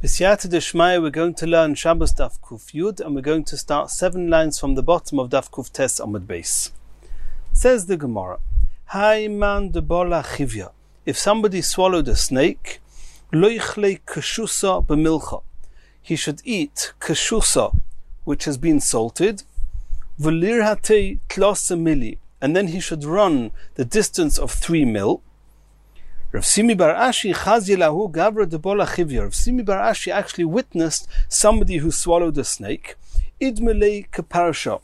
B'siyata d'shmaya, we're going to learn Shabbos Daf Kuf Yud, and we're going to start 7 lines from the bottom of Daf Kuf Tes Amud Beis. Says the Gemara, Hai man de bola chivya. If somebody swallowed a snake, lo yichle kashusa b'milcha. He should eat kashusa, which has been salted, v'lir hatei tlasa mili, and then he should run the distance of 3 mil. Rav Simi bar Ashi chazi lahu gavra de bola chivya. Rav Simi bar Ashi actually witnessed somebody who swallowed a snake. Idmelei kaparasha.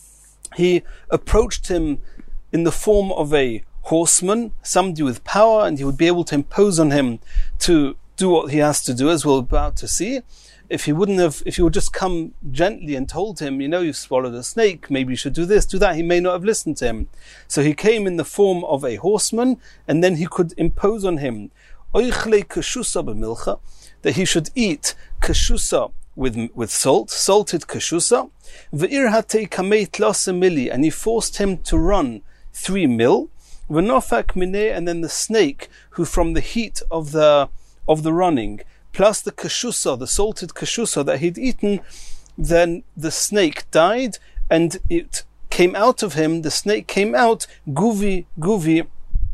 He approached him in the form of a horseman, somebody with power, and he would be able to impose on him to do what he has to do, as we're about to see. If he would just come gently and told him, you've swallowed a snake, maybe you should do this, do that, he may not have listened to him. So he came in the form of a horseman, and then he could impose on him, oichle kashusa b'milcha, that he should eat kashusa with salt, salted kashusa, v'ir hatei kamei tlasa mili, and he forced him to run 3 mil, v'nofak mineh, and then the snake, who from the heat of the running, plus the kashusa, the salted kashusa that he'd eaten, then the snake died, and it came out of him, the snake came out, guvi,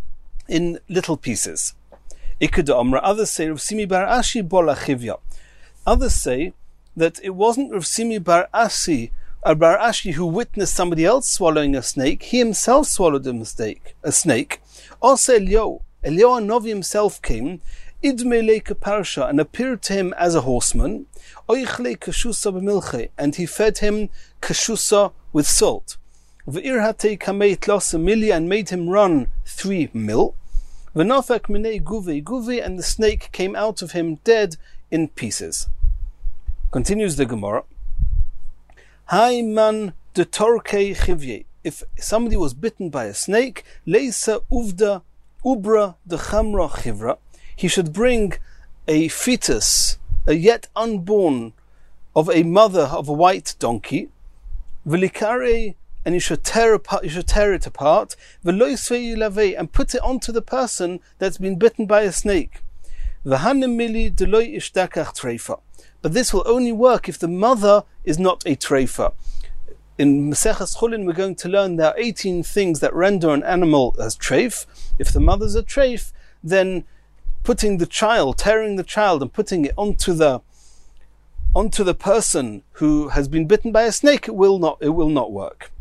in little pieces. Ikeda Amra, others say, Rav Simi bar Ashi bola chivya. Others say that it wasn't Rav Simi bar Ashi who witnessed somebody else swallowing a snake, he himself swallowed a snake. Also Eliyahu Hanavi himself came, Idmelei kaparasha, and appeared to him as a horseman, oichle kashusa b'milche, and he fed him kashusa with salt. V'ir hatei kamei tlasa mili, and made him run 3 mil. V'nofak minei guvi, and the snake came out of him dead in pieces. Continues the Gemara. Hai man de torkei chivye. If somebody was bitten by a snake, leisa ubra de chamra chivra, he should bring a fetus, a yet unborn, of a mother of a white donkey, v'likare, and you should tear it apart, v'loisvei lavei, and put it onto the person that's been bitten by a snake. V'hanem mili deloi ishtakach treifa. But this will only work if the mother is not a treifa. In Maseches Chulin, we're going to learn there are 18 things that render an animal as treif. If the mother's a treif, then tearing the child and putting it onto the person who has been bitten by a snake, it will not work.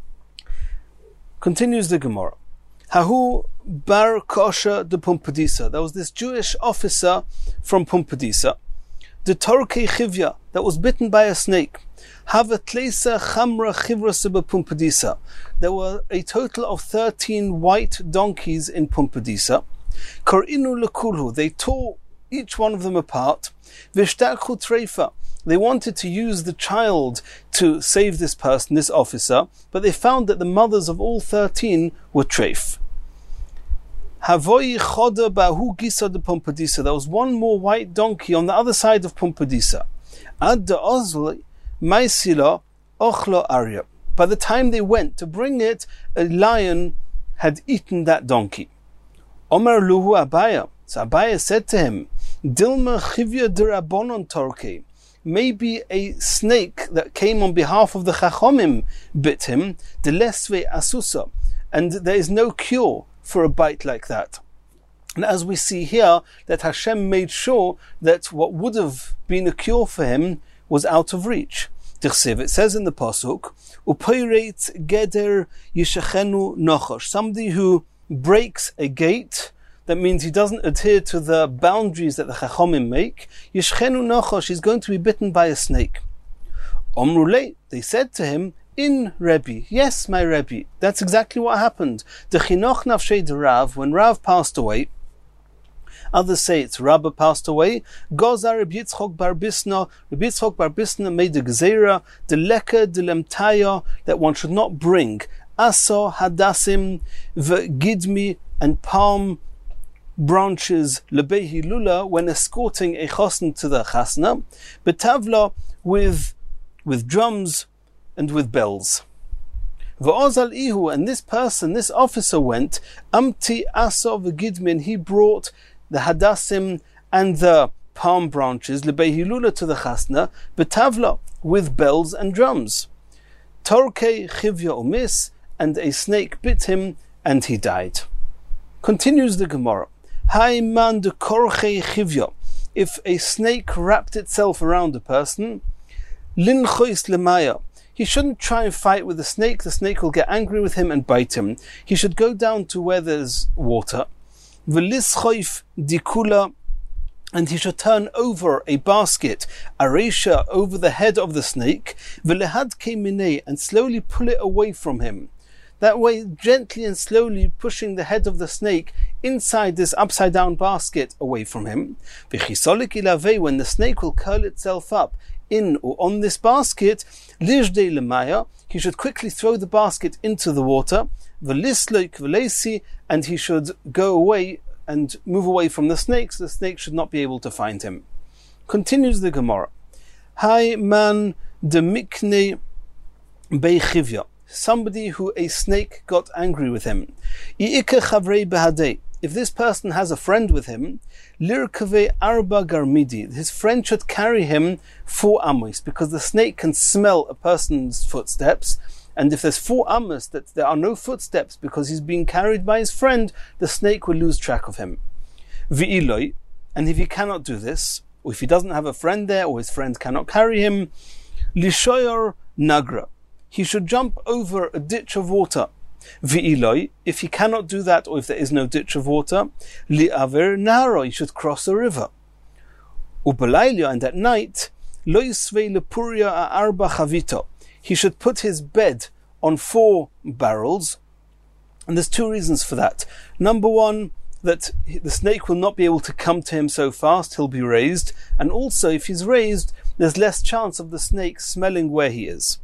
Continues the Gemara. Hahu bar kosha de Pumbedisa. There was this Jewish officer from Pumbedisa, the torkei chivya, that was bitten by a snake. Havatleisa chamra chivra seba Pumbedisa. There were a total of 13 white donkeys in Pumbedisa. Kor'inu lekulhu, they tore each one of them apart. Vishtakhu treifa, they wanted to use the child to save this person, this officer, but they found that the mothers of all 13 were treif. Havoi choda bahu gisa de Pumbedisa, there was one more white donkey on the other side of Pumbedisa. Ad de ozli maisila ochlo arya. By the time they went to bring it, a lion had eaten that donkey. Omer luhu Abaya. So Abaya said to him, Dilma chivya derabonon torke. Maybe a snake that came on behalf of the Chachomim bit him, delesve asusa, and there is no cure for a bite like that. And as we see here, that Hashem made sure that what would have been a cure for him was out of reach. It says in the Pasuk, Upoireit geder yishachenu nochosh, somebody who breaks a gate, that means he doesn't adhere to the boundaries that the Chachomim make, Yishchenu Nochosh, he's going to be bitten by a snake. Omrule, they said to him, In Rebbe, yes, my Rebbe, that's exactly what happened. The Chinoch Nafshei de Rav, when Rav passed away, others say it's Rabba passed away, Gozar Reb Yitzchok bar Bisna made the Gzeira, the Leka de Lemtaya, that one should not bring Aso, Hadassim, V'gidmi, and palm branches, Lebehi Lula, when escorting a chasna to the chasna, Betavla, with drums and with bells. V'ozal ihu, and this officer went, Amti Aso V'gidmi, and he brought the Hadassim and the palm branches, lebehilula to the chasna, betavla, with bells and drums. Torkei chivya umis, and a snake bit him, and he died. Continues the Gemara. Hai man de korchei chivya. If a snake wrapped itself around a person, linchois lemaya. He shouldn't try and fight with the snake will get angry with him and bite him. He should go down to where there's water. V'lischoif dikula, and he should turn over a basket, aresha, over the head of the snake, v'lehadke minei, and slowly pull it away from him. That way, gently and slowly pushing the head of the snake inside this upside down basket away from him. V'chisolik ilavei, when the snake will curl itself up in or on this basket, lijdei lemaya, he should quickly throw the basket into the water, v'lisloik v'leisi, and he should go away and move away from the snake, so the snake should not be able to find him. Continues the Gemara. Hai man de mikne beichivya. Somebody who a snake got angry with him. If this person has a friend with him, lirkave arba garmidi, his friend should carry him 4 amos, because the snake can smell a person's footsteps, and if there's 4 amos that there are no footsteps because he's being carried by his friend, the snake will lose track of him. V'iloi, and if he cannot do this, or if he doesn't have a friend there, or his friend cannot carry him, lishoyor nagra, he should jump over a ditch of water. V'iloi, if he cannot do that, or if there is no ditch of water, li'aver naro, he should cross a river. Ubalaylia, and at night, lo yisvei lepuria arba chavito, he should put his bed on 4 barrels, and there's 2 reasons for that. Number 1, that the snake will not be able to come to him so fast, he'll be raised, and also if he's raised, there's less chance of the snake smelling where he is.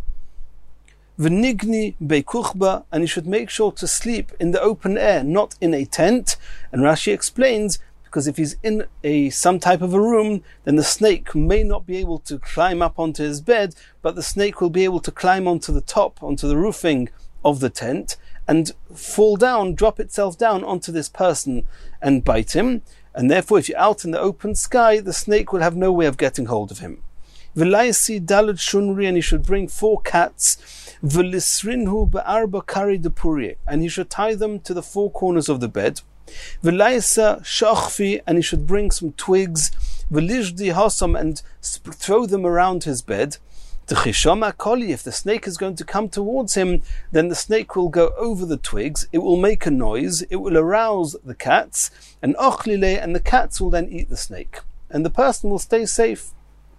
V'nigni beikuchba, and he should make sure to sleep in the open air, not in a tent. And Rashi explains, because if he's in some type of a room, then the snake may not be able to climb up onto his bed, but the snake will be able to climb onto the top, onto the roofing of the tent, and fall down, drop itself down onto this person and bite him. And therefore, if you're out in the open sky, the snake will have no way of getting hold of him. V'laisi dalad shunri, and he should bring 4 cats. V'lisrinhu be'arba kari depuri, and he should tie them to the 4 corners of the bed. V'laisa shachfi, and he should bring some twigs. V'lijdi hasam, and throw them around his bed. T'chisham akoli, if the snake is going to come towards him, then the snake will go over the twigs, it will make a noise, it will arouse the cats, and ochlile, and the cats will then eat the snake, and the person will stay safe.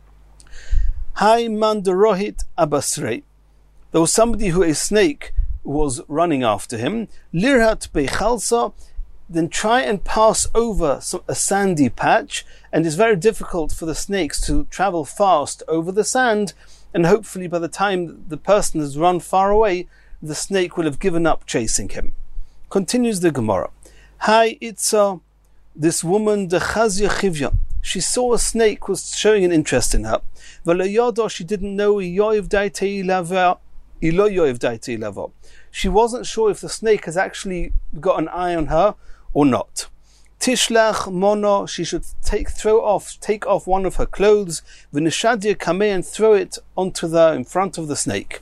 Hai man derohit abasrei. There was somebody who a snake was running after him. Lirhat beichalsa, then try and pass over a sandy patch, and it's very difficult for the snakes to travel fast over the sand, and hopefully by the time the person has run far away, the snake will have given up chasing him. Continues the Gemara. Hai itza, this woman, the chazya chivya, she saw a snake was showing an interest in her. V'layada, she didn't know yoiv daitei lava. She wasn't sure if the snake has actually got an eye on her or not. Tishlach mono, she should take off one of her clothes, v'nishadia kameh, and throw it in front of the snake.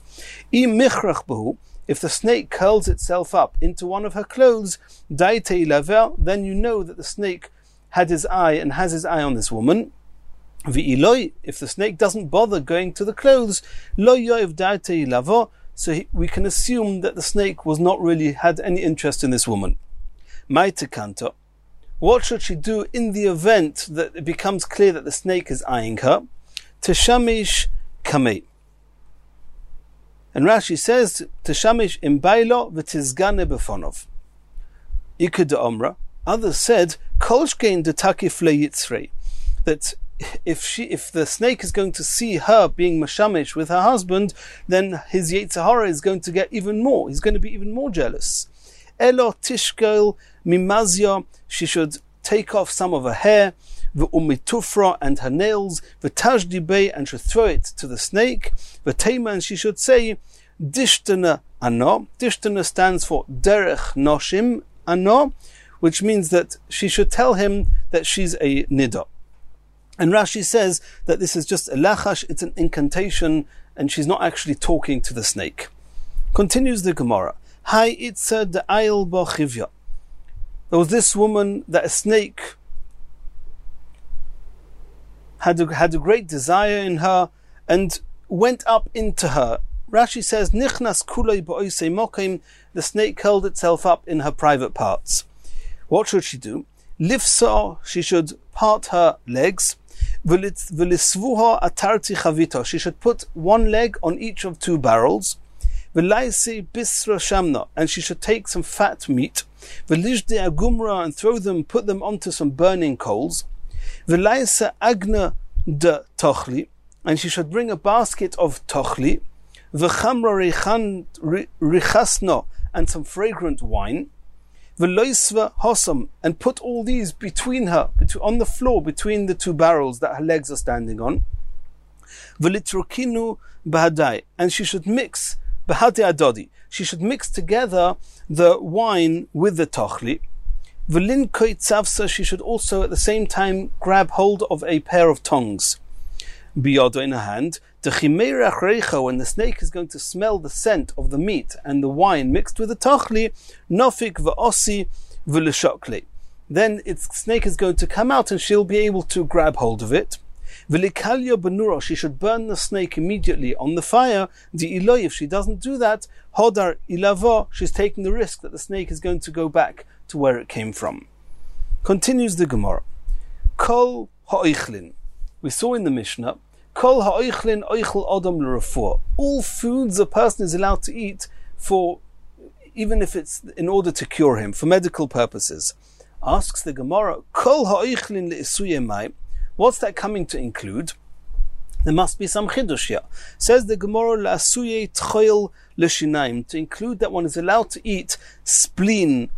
If the snake curls itself up into one of her clothes, daitei laver, then you know that the snake had his eye and has his eye on this woman. V'iloi, if the snake doesn't bother going to the clothes, lo yoiv daitei lavo, so we can assume that the snake was not really had any interest in this woman. Maitekanta, what should she do in the event that it becomes clear that the snake is eyeing her? Teshamish kamei. And Rashi says, Teshamish imbailo v'tizgane befonov. Ikud omra. Others said, Kolshkein de takif leyitzrei, that if the snake is going to see her being mashamish with her husband, then his Yetzer Hara is going to get even more. He's going to be even more jealous. Elo tishkel mimazya, she should take off some of her hair, v'umitufra, and her nails, v'tajdi bei, and should throw it to the snake, v'teima, and she should say, dishtana ano. Dishtana stands for derech noshim ano, which means that she should tell him that she's a nida. And Rashi says that this is just a lachash, it's an incantation, and she's not actually talking to the snake. Continues the Gemara. Hai itza de ayil bo chivya. There was this woman that a snake had a great desire in her and went up into her. Rashi says, Nichnas kulei ba'osei mokim, the snake curled itself up in her private parts. What should she do? Lifsa, she should part her legs. V'lisvuha atarti chavita, she should put one leg on each of two barrels. V'laisi bisra shamna, and she should take some fat meat. V'lijde agumra, and put them onto some burning coals. V'laisa agna de tochli, and she should bring a basket of tochli. V'chamra richasno, and some fragrant wine. V'loisva hosam, and put all these between her, on the floor, between the two barrels that her legs are standing on. V'litrokinu bahadai, and she should mix bahadei adodi, she should mix together the wine with the tochli. V'lin koi tzavsa, she should also at the same time grab hold of a pair of tongs. Biyodo, in her hand. Dechimerach reicha, when the snake is going to smell the scent of the meat and the wine mixed with the tochli, nofik v'osi v'leshokli. Then its snake is going to come out and she'll be able to grab hold of it. V'likalyo benuro, she should burn the snake immediately on the fire. The iloy, if she doesn't do that, hodar ilavo, she's taking the risk that the snake is going to go back to where it came from. Continues the Gemara. Kol ha'oichlin. We saw in the Mishnah, Kol ha'oichlin oichel adam l'refuah. All foods a person is allowed to eat for, even if it's in order to cure him, for medical purposes. Asks the Gemara, Kol ha'oichlin le'isuye mai. What's that coming to include? There must be some chidush here. Says the Gemara, la'asuye tchoil l'shinaim, to include that one is allowed to eat spleen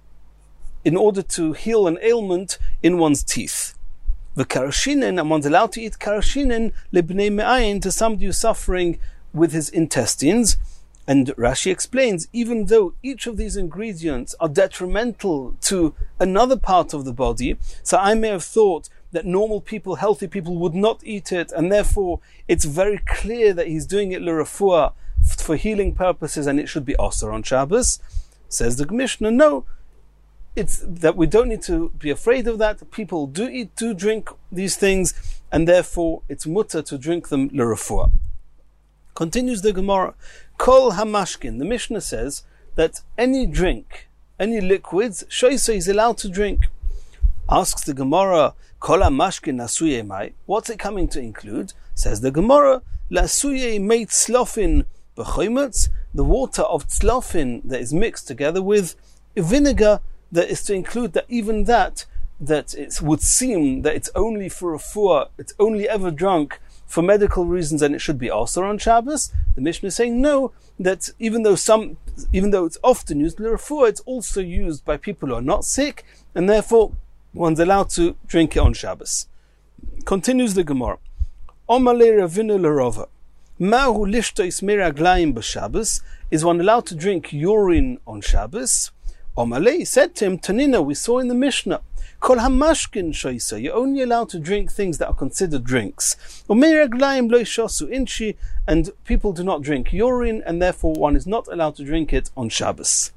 in order to heal an ailment in one's teeth. The karashinin, and one's allowed to eat karashinin lebnei me'ayin, to somebody who's suffering with his intestines. And Rashi explains, even though each of these ingredients are detrimental to another part of the body, so I may have thought that normal people, healthy people, would not eat it, and therefore it's very clear that he's doing it l'refuah, for healing purposes, and it should be osur on Shabbos. Says the Mishnah, no, it's that we don't need to be afraid of that. People do drink these things, and therefore it's mutter to drink them l'refuah. Continues the Gemara, Kol hamashkin. The Mishnah says that any drink, any liquids, shoysa is allowed to drink. Asks the Gemara, Kol hamashkin nasuye mai. What's it coming to include? Says the Gemara, Lasuye made tzlofin b'choimetz, the water of tzlofin that is mixed together with vinegar, that is to include that even that it would seem that it's only for refuah, it's only ever drunk for medical reasons, and it should be also on Shabbos. The Mishnah is saying no, that even though it's often used l'refuah, it's also used by people who are not sick, and therefore one's allowed to drink it on Shabbos. Continues the Gemara. Omale Ravinu l'Rova. Mahu lishtois meraglayim b'Shabbos. Is one allowed to drink urine on Shabbos? Omale said to him, Tanina, we saw in the Mishnah, Kol hamashkin shoisa, you're only allowed to drink things that are considered drinks. Umeraglayim lo shosu inchi, and people do not drink urine, and therefore one is not allowed to drink it on Shabbos.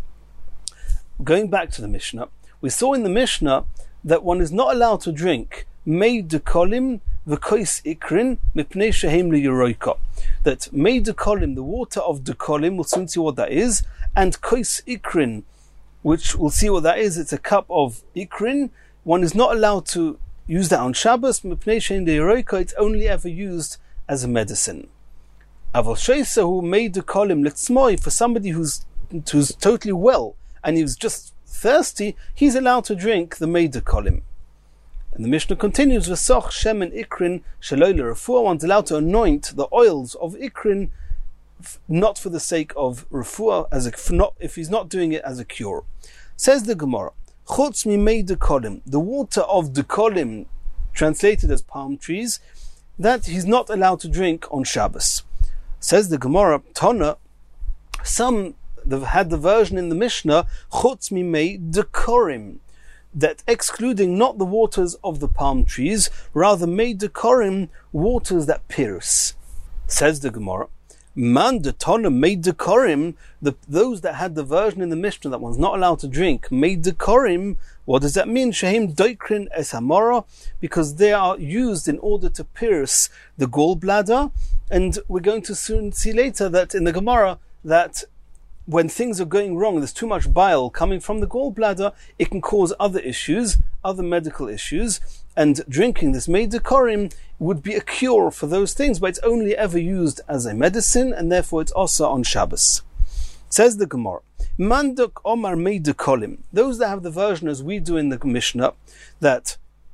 Going back to the Mishnah, we saw in the Mishnah that one is not allowed to drink mei dekolim v'kois ikrin mipnei shehem liyuroika. That mei dekolim, the water of dekolim, we'll soon see what that is, and kois ikrin, which we'll see what that is, it's a cup of ikrin. One is not allowed to use that on Shabbos, it's only ever used as a medicine. Aval sheisa who made the kolim letzmoi, for somebody who's totally well, and he was just thirsty, he's allowed to drink the made kolim. And the Mishnah continues, V'soch shemen ikrin shaloi l'refuah, one's allowed to anoint the oils of ikrin, not for the sake of refuah, if he's not doing it as a cure. Says the Gemara, Chutz mimei dekolim, the water of dekolim, translated as palm trees, that he's not allowed to drink on Shabbos. Says the Gemara, Tona, some had the version in the Mishnah, Chutz mimei dekorim, that excluding not the waters of the palm trees, rather made decorim, waters that pierce. Says the Gemara, Man de Tana made decorim, those that had the version in the Mishnah that one's not allowed to drink, made decorim. What does that mean? Shehem doikrin es hamara, because they are used in order to pierce the gallbladder. And we're going to soon see later that in the Gemara that when things are going wrong, there's too much bile coming from the gallbladder, it can cause other issues, other medical issues, and drinking this made decorim would be a cure for those things, but it's only ever used as a medicine, and therefore it's also on Shabbos. Says the Gemara, Manduk Omar made decorim. Those that have the version as we do in the Mishnah, that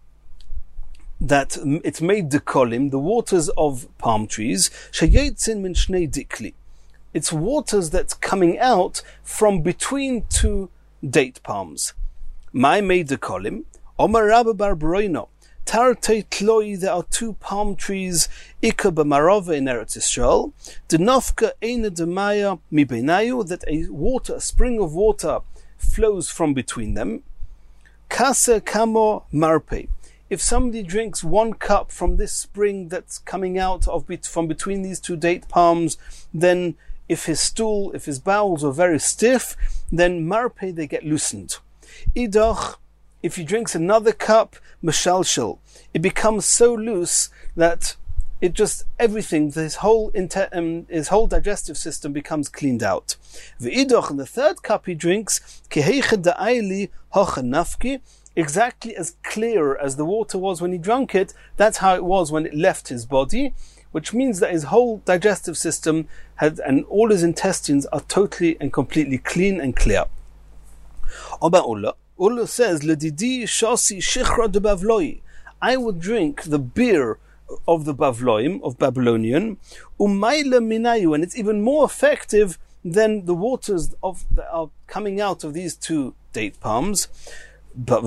it's made decorim, the waters of palm trees, sheyetzin min shnei dikli. It's waters that's coming out from between two date palms. My made decorim, Omar Rabba bar Broino, Tarte Tloi, there are two palm trees, Ika b'Marova in Eretz Yisrael, Denofka Eina Demaya mi beinayu, that a spring of water flows from between them. Kasa Kamo Marpe. If somebody drinks 1 cup from this spring that's coming out from between these two date palms, then if his bowels are very stiff, then marpe, they get loosened. Idach, if he drinks another cup, mashalshal, it becomes so loose that it just, everything, his whole digestive system becomes cleaned out. V'idach, in the 3rd cup he drinks, keheicha da'ayli hocha nafki, exactly as clear as the water was when he drank it, that's how it was when it left his body, which means that his whole digestive system and all his intestines are totally and completely clean and clear. Ulla says, Ledidi shasi shichra de bavloi. I would drink the beer of the Bavloim, of Babylonian, umayla minayu, and it's even more effective than the waters that are coming out of these two date palms. But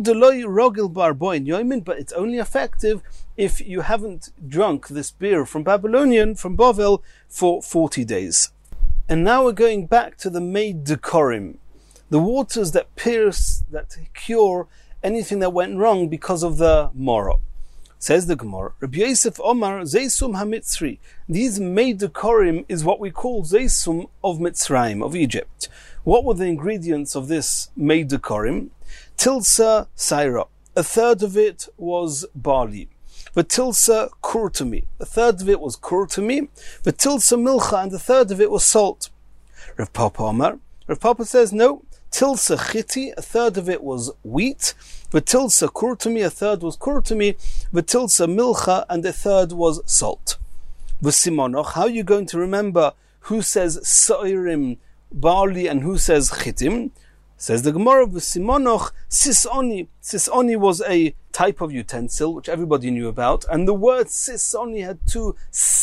it's only effective if you haven't drunk this beer from Babylonian, from Bavel, for 40 days. And now we're going back to the made decorim, the waters that pierce, that cure anything that went wrong because of the moro. Says the Gemara, Rabbi Yosef Omar, Zeisum HaMitzri. These made decorim is what we call Zeisum of Mitzrayim, of Egypt. What were the ingredients of this made decorim? Tilsa Saira, 1/3 of it was barley. V'tilsa kurtumi, 1/3 of it was kurtumi. V'tilsa milcha, and 1/3 of it was salt. Rav Papa Omar, Rav Papa says no. Tilsa chiti, 1/3 of it was wheat. V'tilsa kurtumi, 1/3 was kurtumi. V'tilsa milcha, and 1/3 was salt. V'simonoch, how are you going to remember who says sairim, barley, and who says chitim? Says the Gemara, V'simonoch sisoni. Sisoni was a type of utensil which everybody knew about, and the word sisoni had 2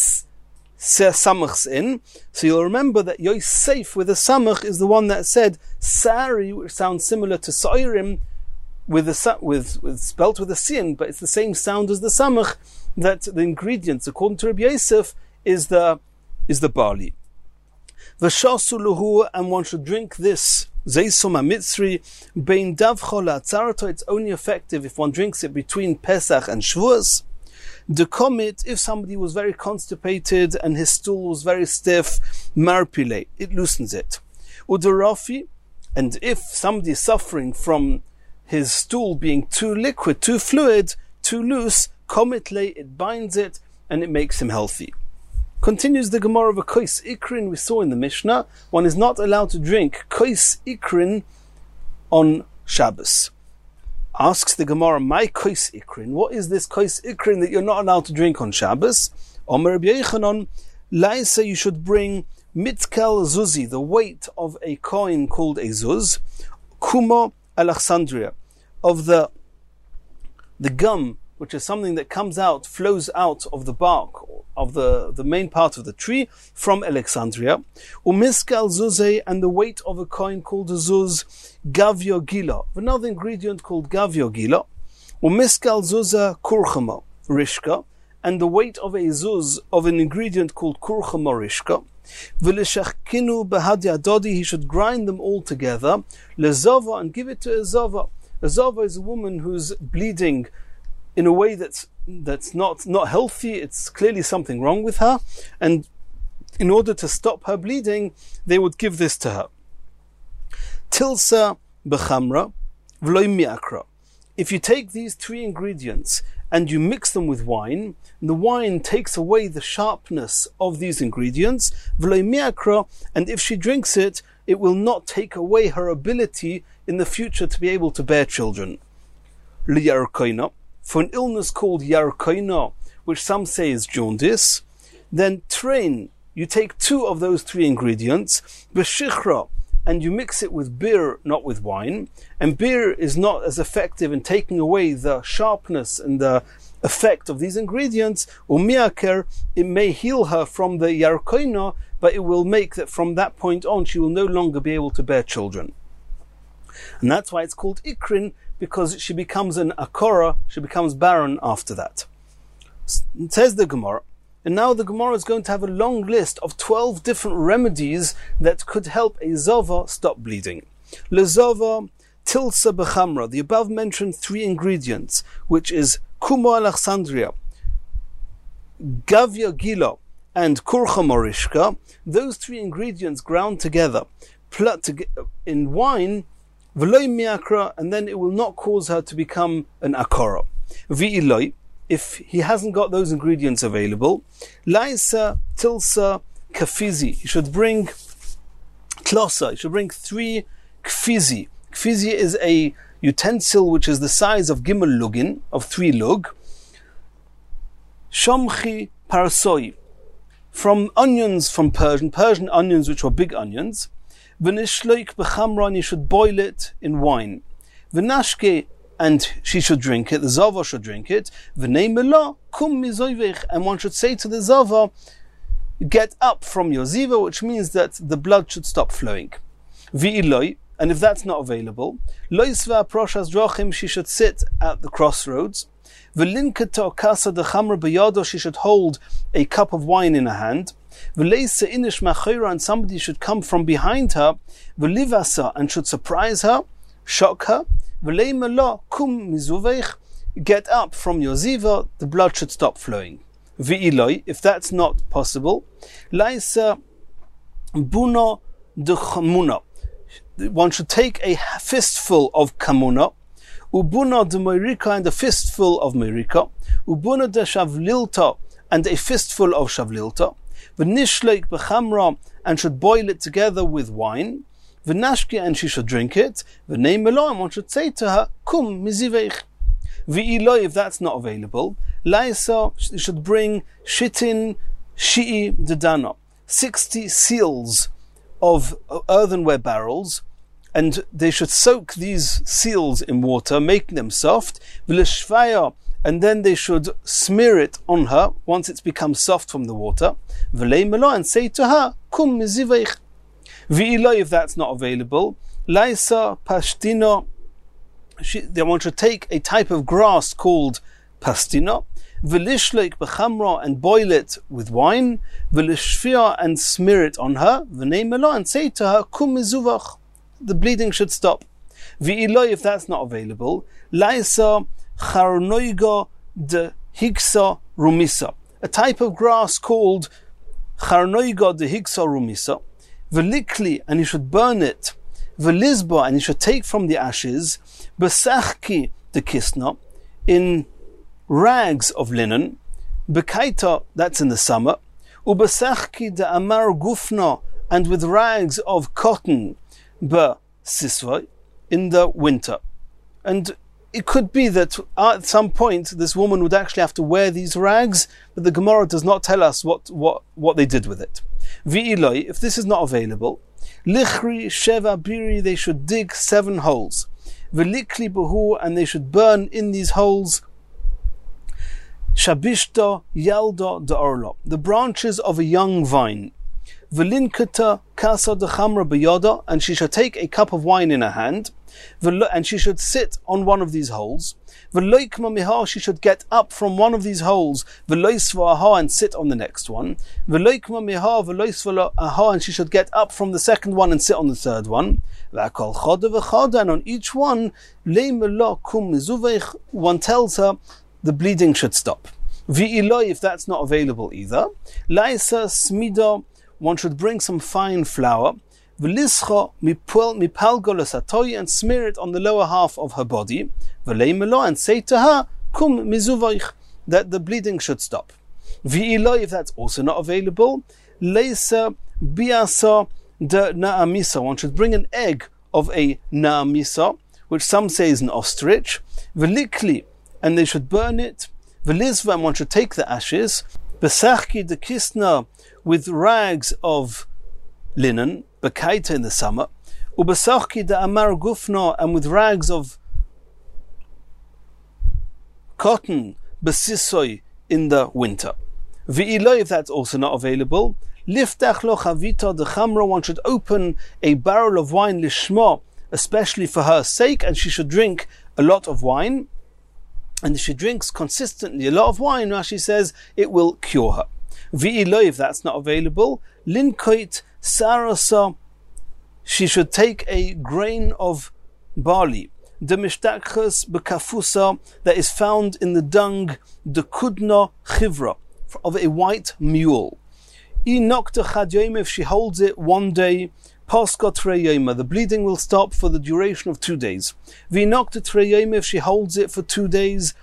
samachs in. So you'll remember that Yosef with a samach is the one that said sari, which sounds similar to sairim, with spelt with a sin, but it's the same sound as the samach. That the ingredients, according to Rabbi Yosef, is the barley. V'shasuluhu, and one should drink this Zeisum HaMitzri bein davcho la'atzarato. It's only effective if one drinks it between Pesach and Shavuos. The comet, if somebody was very constipated and his stool was very stiff, marpile, it loosens it. Udarafi, and if somebody is suffering from his stool being too liquid, too fluid, too loose, komitle, it binds it and it makes him healthy. Continues the Gemara of a kois ikrin we saw in the Mishnah. One is not allowed to drink kois ikrin on Shabbos. Asks the Gemara, my kois ikrin, what is this kois ikrin that you're not allowed to drink on Shabbos? Omer Rabbi Yochanan, Laisa, you should bring mitkel zuzi, the weight of a coin called a zuz, kumo Alexandria, of the gum, which is something that flows out of the bark, of the main part of the tree, from Alexandria. Umiskal zuze, and the weight of a coin called a zuz, gavyo gila, another ingredient called gavyo gila. Umiskal zuza kurchama, rishka, and the weight of a zuz of an ingredient called kurchama rishka. V'lishachkinu behad yadodi, he should grind them all together, lezava, and give it to a zava. A zava is a woman who's bleeding in a way that's not healthy. It's clearly something wrong with her, and in order to stop her bleeding, they would give this to her. Tilsa b'chamra v'loy mi'akra. If you take these three ingredients and you mix them with wine, the wine takes away the sharpness of these ingredients, v'loy mi'akra, and if she drinks it, it will not take away her ability in the future to be able to bear children. Liyarkoina, for an illness called yarkoina, which some say is jaundice, then train, you take 2 of those 3 ingredients, b'shichra, and you mix it with beer, not with wine, and beer is not as effective in taking away the sharpness and the effect of these ingredients, or miaker, it may heal her from the yarkoina, but it will make that from that point on she will no longer be able to bear children. And that's why it's called ikrin, because she becomes an akora, she becomes barren after that. It says the Gemara, and now the Gemara is going to have a long list of 12 different remedies that could help a zava stop bleeding. Lezava tilsa b'chamra, the above mentioned 3 ingredients, which is kumo alexandria, gavya gila, and kurcha morishka. Those 3 ingredients ground together in wine, v'loy miakra, and then it will not cause her to become an akora. V'iloi, if he hasn't got those ingredients available, laisa tilsa kafizi, he should bring klosa, he should bring 3 kfizi. Kfizi is a utensil which is the size of gimel lugin, of 3 lug. Shamchi parasoi, from onions from Persian onions, which are big onions. V'nishloik b'chamra, you should boil it in wine. V'nashke, and she should drink it, the zava should drink it. V'nei mela kum mizoivich, and one should say to the zava, get up from your ziva, which means that the blood should stop flowing. V'iloi, and if that's not available, loisva proshas drochim, she should sit at the crossroads. V'linkato kasa de chamra b'yado, she should hold a cup of wine in her hand. V'leisa inish machira, and somebody should come from behind her. V'livasa, and should surprise her, shock her. V'lei mela kum mizuveich, get up from your ziva, the blood should stop flowing. V'iloi, if that's not possible, laisa buna de chamuna, one should take a fistful of kamuna, ubuna de moirika, and a fistful of moirika, ubuna de shavlilta, and a fistful of shavlilta, v'nishleik b'chamra, and should boil it together with wine, v'nashki, and she should drink it, v'nei melo, and one should say to her, kum miziveich. V'iloi, if that's not available, laisa, she should bring shitin shi'i dedana, 60 seals of earthenware barrels, and they should soak these seals in water, making them soft, v'leshvaya, and then they should smear it on her once it's become soft from the water, v'lei melo, and say to her, kum miziveich. V'iloi, if that's not available, laisa pastina, they want to take a type of grass called pastina, v'lishleik b'chamra, and boil it with wine, v'lishfia, and smear it on her, v'nei melo, and say to her, kum mizuvach, the bleeding should stop. V'iloi, if that's not available, laisa charnoiga de higsa rumisa, a type of grass called charnoiga de higsa rumisa, v'likli, and you should burn it, v'lizba, and you should take from the ashes, b'sachki de kisna, in rags of linen, b'kaita, that's in the summer, u'b'sachki de amar gufna, and with rags of cotton, b'sisva, in the winter. And it could be that at some point this woman would actually have to wear these rags, but the Gemara does not tell us what they did with it. V'iloi, if this is not available, lichri sheva biri, they should dig 7 holes. V'likli buhu, and they should burn in these holes shabishta yalda de orla, the branches of a young vine. V'linkata kasa de chamra b'yada, and she shall take a cup of wine in her hand. and she should sit on one of these holes. She should get up from one of these holes, and sit on the next one. And she should get up from the second one and sit on the third one. And on each one, one tells her the bleeding should stop. If that's not available either, one should bring some fine flour, and smear it on the lower half of her body, and say to her, that the bleeding should stop. If that's also not available, one should bring an egg of a na'amisa, which some say is an ostrich, and they should burn it, and one should take the ashes, besachki de kisna, with rags of linen, bekaita in the summer, ubesachki de amar gufna, and with rags of cotton, besisoi, in the winter. If that's also not available, liftach lo chavita de chamra, one should open a barrel of wine lishma, especially for her sake, and she should drink a lot of wine. And if she drinks consistently a lot of wine, Rashi says, it will cure her. If that's not available, linkoit sarasa, she should take a grain of barley, the mishtakchas bekafusa, that is found in the dung, the kudna chivra, of a white mule. If she holds it one day, the bleeding will stop for the duration of 2 days. If she holds it for 2 days,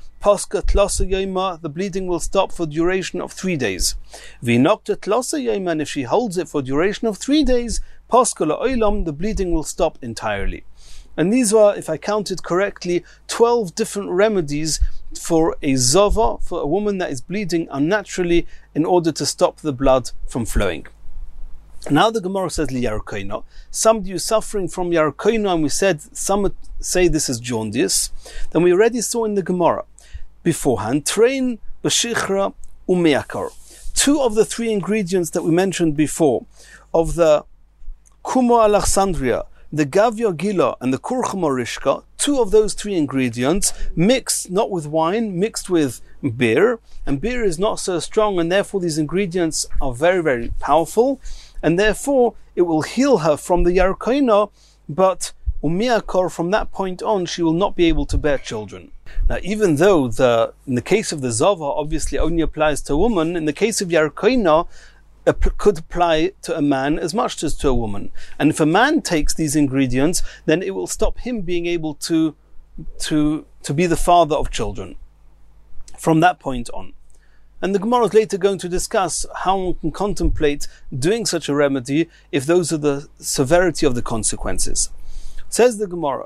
the bleeding will stop for the duration of 3 days. And if she holds it for the duration of 3 days, the bleeding will stop entirely. And these were, if I counted correctly, 12 different remedies for a zova, for a woman that is bleeding unnaturally, in order to stop the blood from flowing. Now the Gemara says liyarkoina, somebody who's suffering from yarkoina, and we said some say this is jaundice. Then we already saw in the Gemara beforehand, train, beshichra, umeakar. 2 of the 3 ingredients that we mentioned before, of the kumo alexandria, the gavya gila, and the kurchum orishka, 2 of those 3 ingredients mixed not with wine, mixed with beer, and beer is not so strong, and therefore these ingredients are very, very powerful, and therefore it will heal her from the yarkoina, but umiakor, from that point on, she will not be able to bear children. Now, even though in the case of the zava obviously only applies to a woman, in the case of yarkoina, could apply to a man as much as to a woman. And if a man takes these ingredients, then it will stop him being able to be the father of children from that point on. And the Gemara is later going to discuss how one can contemplate doing such a remedy if those are the severity of the consequences. Says the Gemara,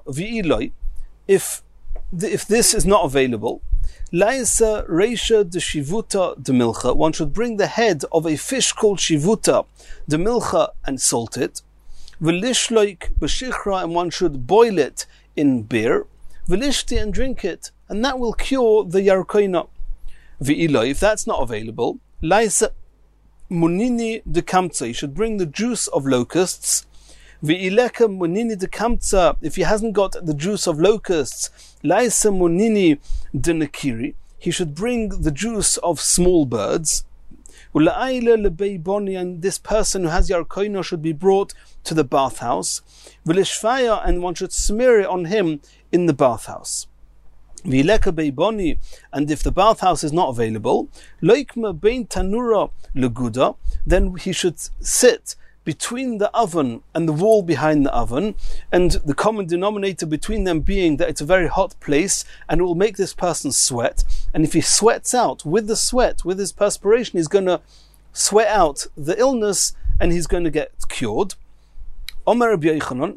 if this is not available, Laisa Reisha de Shivuta de Milcha, one should bring the head of a fish called Shivuta de Milcha and salt it. Velishloik b'shichra, and one should boil it in beer. Velishti, and drink it, and that will cure the yarkoina. Ve'ila, if that's not available, Laisa Munini de Kamtza, you should bring the juice of locusts. Ve'ileka Munini de Kamtza, if he hasn't got the juice of locusts, Laisa Munini de Nakiri, he should bring the juice of small birds. Ula'ayla lebeiboni, and this person who has yarkoina should be brought to the bathhouse. V'lishfaya, and one should smear it on him in the bathhouse. V'ileka beiboni, and if the bathhouse is not available, loikma bein tanura leguda, then he should sit between the oven and the wall behind the oven, and the common denominator between them being that it's a very hot place and it will make this person sweat. And if he sweats out with the sweat, with his perspiration, he's going to sweat out the illness and he's going to get cured. Omer Rabbi Yochanan,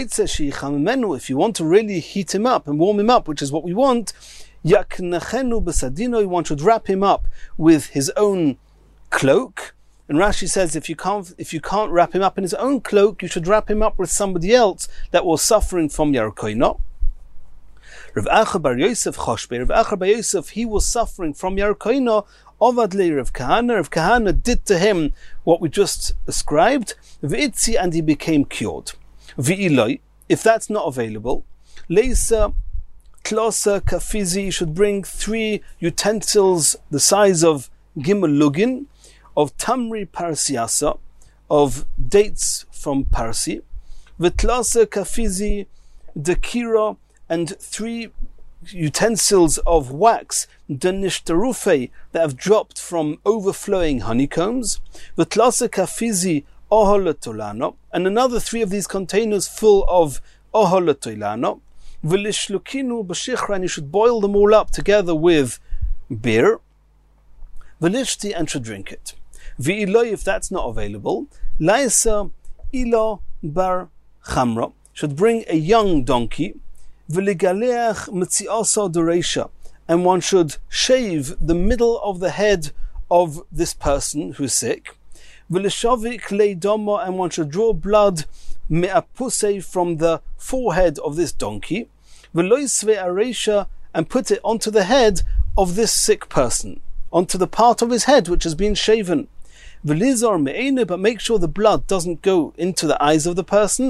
if you want to really heat him up and warm him up, which is what we want, yaknachenu b'sadino, one should wrap him up with his own cloak. And Rashi says if you can't wrap him up in his own cloak, you should wrap him up with somebody else that was suffering from yarkoina. Rav Acha bar Yosef Choshbe, Rav Acha bar Yosef, he was suffering from yarkoina. Ovad le Rav Kahana, Rav Kahana did to him what we just described. V'itzi, and he became cured. V'iloi, if that's not available, Leisa Tlosa Kafizi should bring 3 utensils the size of Gimel Lugin, of Tamri Parasiasa, of dates from Parsi, Vitlasa Kafizi Dekira, and 3 utensils of wax, Danishtarufe, that have dropped from overflowing honeycombs, Vitlasa Kafizi Oholatolano, and another 3 of these containers full of Oholatolano, Vilishlukinu Bashichra, and you should boil them all up together with beer, Vilishti, and should drink it. V'iloi, if that's not available, Laisa Ilo Bar Chamra, should bring a young donkey, V'ligaleach Mitziasa Doresha, and one should shave the middle of the head of this person who's sick, V'lishavik Leidomo, and one should draw blood Me'apuse from the forehead of this donkey, V'loisve Aresha, and put it onto the head of this sick person, onto the part of his head which has been shaven. V'lizar me'ene, but make sure the blood doesn't go into the eyes of the person,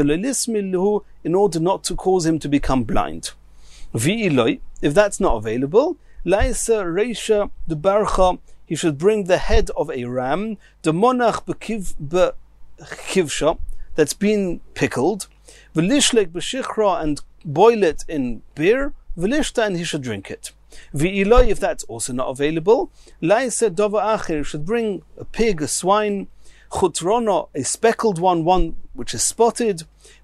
in order not to cause him to become blind. V'iloi, if that's not available, Laisa Reisha de Barcha, he should bring the head of a ram, the monach bekivsha, that's been pickled, V'lishlek b'shichra, and boil it in beer, V'lishta, and he should drink it. V'iloi, if that's also not available, Laisa dova acher, should bring a pig, a swine, chutrono, a speckled one which is spotted,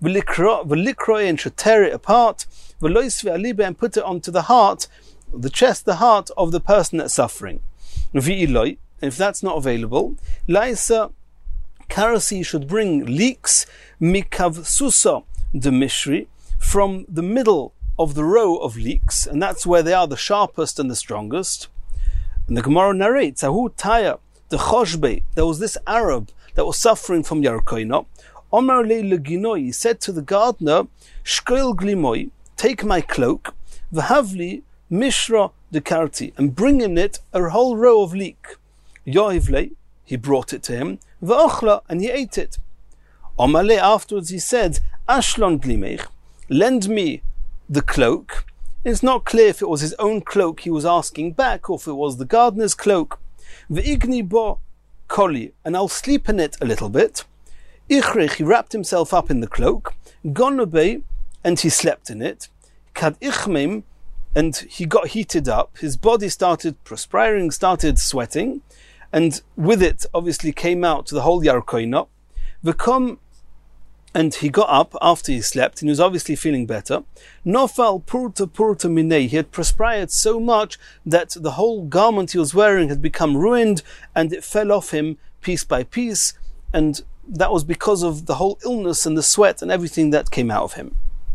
v'likroi, and should tear it apart, v'lois ve'alibe, and put it onto the heart, the chest, the heart of the person that's suffering. V'iloi, if that's not available, Laisa karasi, should bring leeks, mikav susa de mishri, from the middle of the row of leeks, and that's where they are the sharpest and the strongest. And the Gemara narrates, Ahu Taya, the Choshbe, there was this Arab that was suffering from Yarkoino. Omar le leginoi, he said to the gardener, Shkoil glimoi, take my cloak, v'havli mishra dekarti, and bring in it a whole row of leek. Yoivle, he brought it to him, v'ochla, and he ate it. Omar le, afterwards he said, Ashlon glimech, lend me the cloak. It's not clear if it was his own cloak he was asking back, or if it was the gardener's cloak. V'igni bo koli, and I'll sleep in it a little bit. Ichrich, he wrapped himself up in the cloak. Gonobe, and he slept in it. Kad ichmim, and he got heated up. His body started perspiring, started sweating, and with it obviously came out the whole Yarkoina. V'kom, and he got up after he slept, and he was obviously feeling better. Nofal purta minei, he had perspired so much that the whole garment he was wearing had become ruined, and it fell off him piece by piece, and that was because of the whole illness and the sweat and everything that came out of him.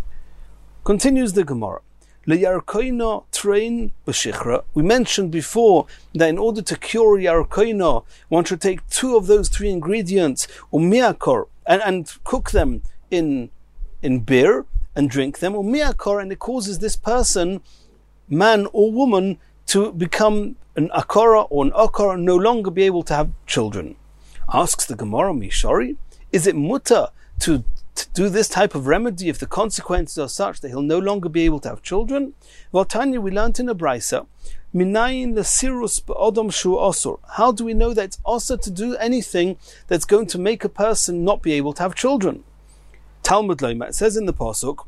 Continues the Gemara. Leyarkoino train b'shichra. We mentioned before that in order to cure yarkoino, one should take 2 of those 3 ingredients, umiakor, and cook them in beer and drink them, umiakor, and it causes this person, man or woman, to become an akora or an okor, and no longer be able to have children. Asks the Gemara, Mishori, is it mutter to do this type of remedy if the consequences are such that he'll no longer be able to have children? Well, Tanya, we learnt in a brisa, Minayin lesirus be'odom shu osur. How do we know that it's osur to do anything that's going to make a person not be able to have children? Talmud Loima, it says in the pasuk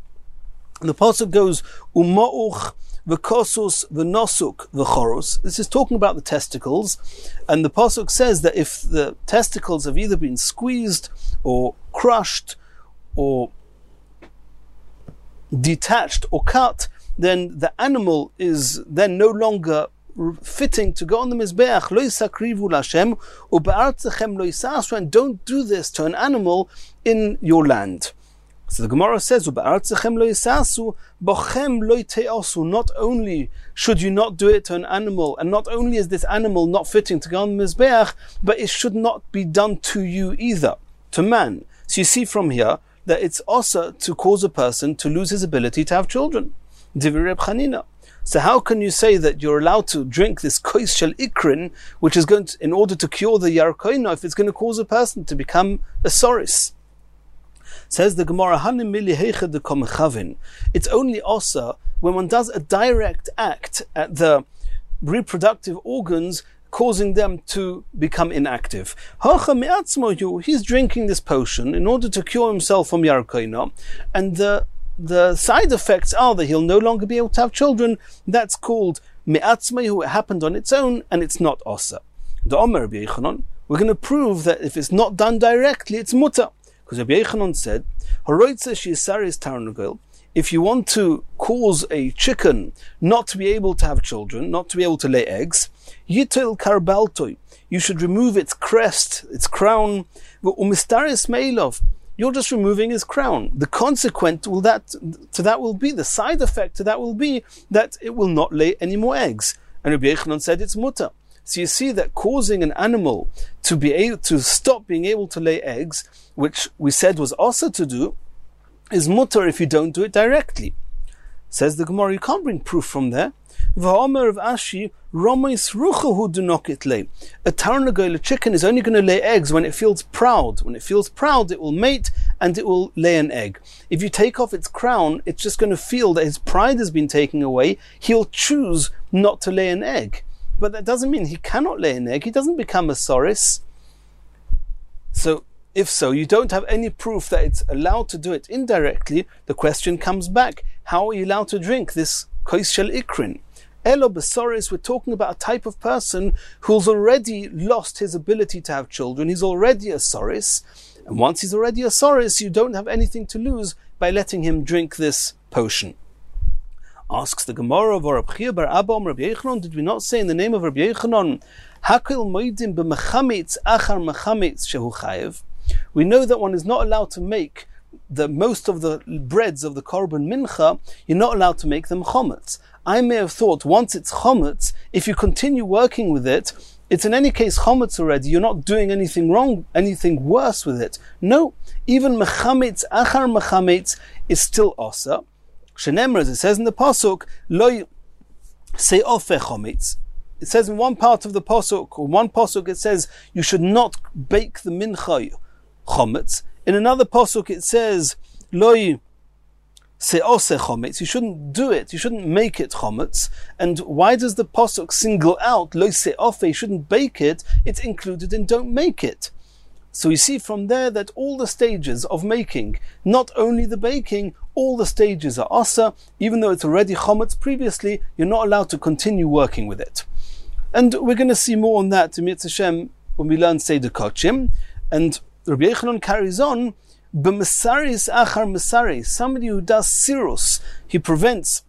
goes, Uma'uch v'kosus v'nosuk v'chorus. This is talking about the testicles, and the pasuk says that if the testicles have either been squeezed or crushed or detached or cut, then the animal is then no longer fitting to go on the Mizbeach. Lo yisakrivu l'Hashem ube'artzachem lo yisasu, and don't do this to an animal in your land. So the Gemara says, ube'artzachem lo yisasu bochem lo yiteosu. Not only should you not do it to an animal, and not only is this animal not fitting to go on the Mizbeach, but it should not be done to you either, to man. So you see from here that it's also to cause a person to lose his ability to have children. Divrei Reb Chanina. So how can you say that you're allowed to drink this kois shel ikrin, which is going to, in order to cure the yarkoina, if it's going to cause a person to become a soris? Says the Gemara, it's only also when one does a direct act at the reproductive organs, causing them to become inactive. He's drinking this potion in order to cure himself from Yarkoina, and the side effects are that he'll no longer be able to have children. That's called me'atzmahu. It happened on its own, and it's not osa. The Omer Rabbi Yochanan, we're going to prove that if it's not done directly, it's muta. Because Rabbi Yochanan said, if you want to cause a chicken not to be able to have children, not to be able to lay eggs, yitil karbaltoi, you should remove its crest, its crown, umistaris meilov, you're just removing his crown. The consequent will be, the side effect to that will be that it will not lay any more eggs. And Rabbi Yochanan said it's muta. So you see that causing an animal to be able to stop being able to lay eggs, which we said was also to do, is mutter if you don't do it directly. Says the Gemara, you can't bring proof from there. V'ha'omer of Ashi, Romais ruchahu dunokit lay. A tarnagol, a chicken, is only going to lay eggs when it feels proud. When it feels proud, it will mate and it will lay an egg. If you take off its crown, it's just going to feel that his pride has been taken away. He'll choose not to lay an egg. But that doesn't mean he cannot lay an egg. He doesn't become a soris. So, if so, you don't have any proof that it's allowed to do it indirectly. The question comes back, how are you allowed to drink this kois shel ikrin? Elo besoris, we're talking about a type of person who's already lost his ability to have children. He's already a soris. And once he's already a soris, you don't have anything to lose by letting him drink this potion. Asks the Gemara of Rabbi Chia bar Abba Rabbi Yochanan, did we not say in the name of Rabbi Yochanan, Hakil moidim b'mechamitz achar mechamitz shehu chayev? We know that one is not allowed to make most of the breads of the korban mincha, you're not allowed to make them chometz. I may have thought once it's chometz, if you continue working with it, it's in any case chometz already, you're not doing anything wrong, anything worse with it. No, even mechamitz achar mechamitz is still osa. Shenemar, as it says in the pasuk, lo se'ofe chometz. It says in one part of the pasuk, or one pasuk, it says you should not bake the mincha chometz. In another pasuk, it says lo se'ose chometz. You shouldn't do it. You shouldn't make it chometz. And why does the pasuk single out lo se'ofe? You shouldn't bake it. It's included in don't make it. So we see from there that all the stages of making, not only the baking, all the stages are asa. Even though it's already chometz previously, you're not allowed to continue working with it. And we're going to see more on that in Mitzvah Hashem when we learn Seder Kochim. And Rabbi Yochanan carries on, b'mesaris achar mesaris, somebody who does sirus, he prevents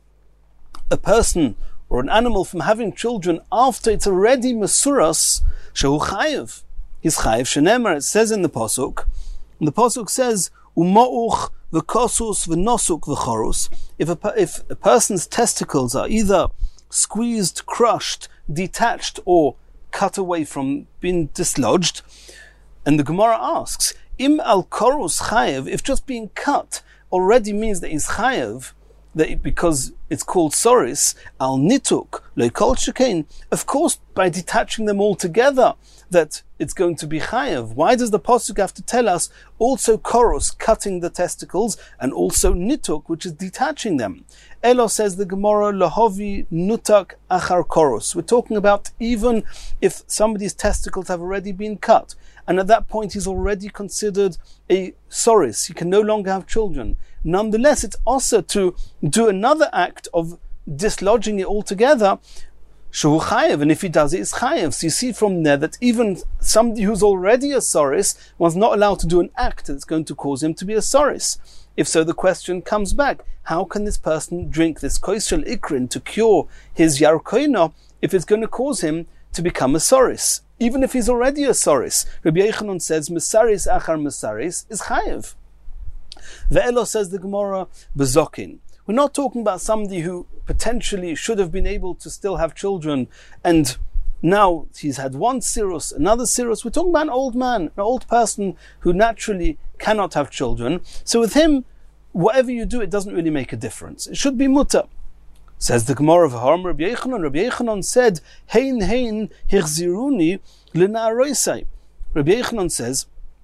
a person or an animal from having children after it's already mesuras, shehu chayev. He's chayev shenemar. It says in the pasuk, and the pasuk says, uma'uch v'kosus v'nosuk v'chorus. If a person's testicles are either squeezed, crushed, detached, or cut away from being dislodged, and the Gemara asks, im al korus chayev, if just being cut already means that he's chayev, because it's called soris, al nituk, lo kol shekain, of course by detaching them all together, that it's going to be chayev. Why does the pasuk have to tell us also korus, cutting the testicles, and also nituk, which is detaching them? Elo, says the Gemara, lahovi nutak achar korus. We're talking about even if somebody's testicles have already been cut, and at that point he's already considered a soris, he can no longer have children. Nonetheless, it's also to do another act of dislodging it altogether, shehu chayev, and if he does it, it's chayev. So you see from there that even somebody who's already a soris was not allowed to do an act that's going to cause him to be a soris. If so, the question comes back, how can this person drink this kois shel ikrin to cure his yarkoina if it's going to cause him to become a soris? Even if he's already a soris, Rabbi Yochanan says, mesaris achar mesaris is chayev. Ve'elo, says the Gemara, bezokin. We're not talking about somebody who potentially should have been able to still have children, and now he's had one sirus, another sirus. We're talking about an old man, an old person who naturally cannot have children. So with him, whatever you do, it doesn't really make a difference. It should be mutter. Says the Gemara of Harm Rabbi Yochanan. Rabbi Yochanan said, hein hichziruni l'na'aroisai. Rabbi Yochanan says,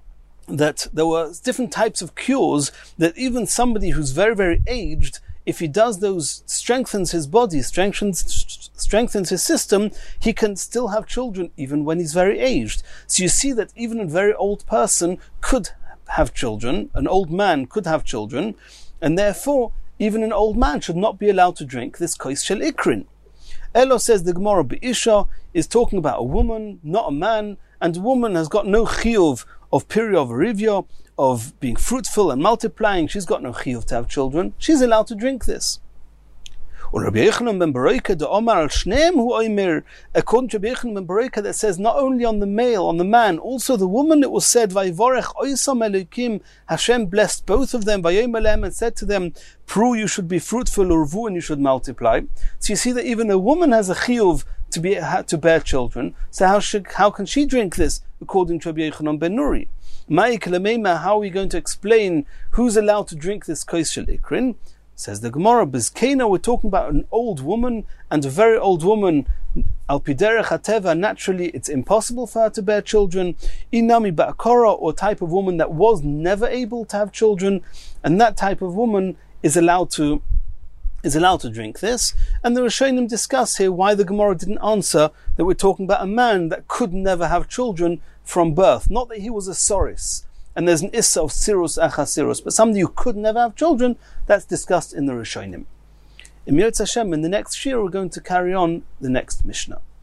that there were different types of cures that even somebody who's very, very aged, if he does those, strengthens his body, strengthens his system, he can still have children even when he's very aged. So you see that even a very old person could have children, an old man could have children, and therefore even an old man should not be allowed to drink this kois shel ikrin. Elo says the Gemara Be'isha is talking about a woman, not a man, and a woman has got no chiyuv of period rivya, of being fruitful and multiplying. She's got no chiyuv to have children. She's allowed to drink this. Rabbi Yochanan ben Beroika de Omar al Shneim hu oimer, according to Rabbi Yochanan ben Beroika, that says not only on the male, on the man, also the woman, it was said, Vayvorech oisam elokim, Hashem blessed both of them, Vayomer lehem, and said to them, Pru, you should be fruitful, urvu, and you should multiply. So you see that even a woman has a chiyuv to bear children. So how can she drink this, according to Rabbi Yochanan ben Nuri? How are we going to explain who's allowed to drink this kois shel ikrin? Says the Gemara, Bizkena, we're talking about an old woman, and a very old woman, al piderech hateva, naturally it's impossible for her to bear children. Inami ba'akora, or type of woman that was never able to have children, and that type of woman is allowed to drink this. And the Rishonim discuss here why the Gemara didn't answer that we're talking about a man that could never have children from birth. Not that he was a soris, and there's an issa of sirus achasirus, but somebody who could never have children, that's discussed in the Rishonim. In Yirtzeh Hashem, in the next shir, we're going to carry on the next Mishnah.